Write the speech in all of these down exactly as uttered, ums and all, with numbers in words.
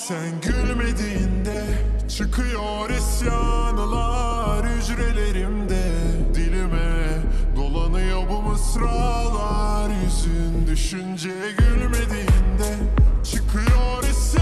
Sen gülmediğinde çıkıyor isyanlar hücrelerimde. Dilime dolanıyor bu mısralar, yüzün düşünce gülmediğinde çıkıyor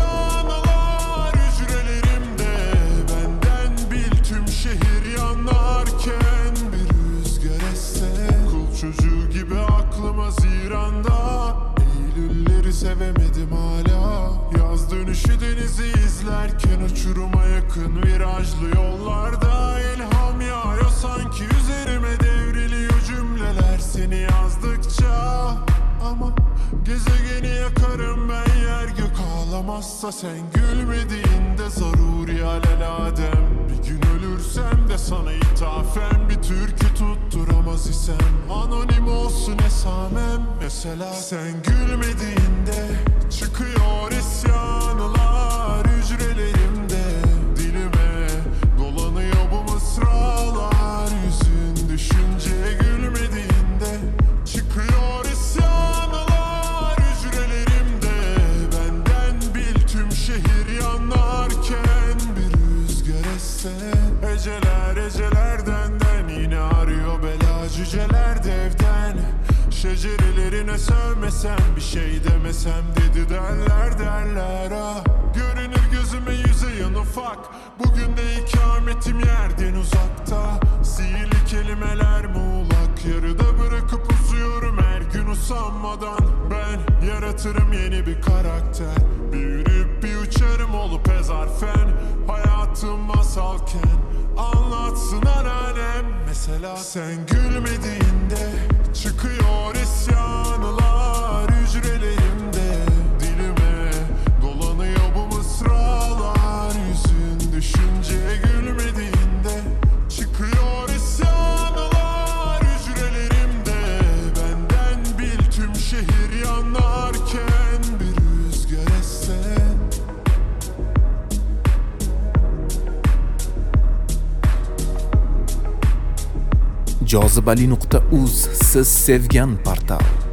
isyanlar hücrelerimde. Benden bil tüm şehir yanarken bir rüzgar esse, kul çocuğu gibi aklım Haziran'da. Eylülleri sevemedim hala, yaz dönüşü denizi izlerken uçuruma yakın virajlı yollarda. İlham yağıyor sanki üzerime, devriliyor cümleler seni yazdıkça. Ama gezegeni yakarım ben, yer gök ağlamazsa. Sen gülmediğinde zaruri alelade. Bir gün ölürsem de sana ithafen bir türkü tutturamaz isem. Anonim olsun esamem mesela. Sen gülmediğinde çıkıyor isyanlar hücrelerimde. Dilime dolanıyor bu mısralar, yüzün düşünce gülmediğinde çıkıyor isyanlar hücrelerimde. Benden bil tüm şehir yanarken bir rüzgar esse. Eceler ecelerden den yine arıyor bela, cüceler devden. Şecerelerine sövmesem, bir şey demesem dedi derler derler ah. Görünür gözüme yüzeyen ufak, bugün de ikametim yerden uzakta. Sihirli kelimeler muğlak, yarıda bırakıp uzuyorum her gün usanmadan. Ben yaratırım yeni bir karakter, büyürüp bir uçarım olup ezarfen. Hayatım masalken anlatsın anneannem mesela. Sen gülmediğinde çıkıyor isyanlar hücrelerimde. Dilime dolanıyor bu mısralar, yüzün düşünce gülmediğinde çıkıyor isyanlar hücrelerimde. Benden bil tüm şehir yanarken bir rüzgar esse. jozibali nuqta uz siz sevgan portal.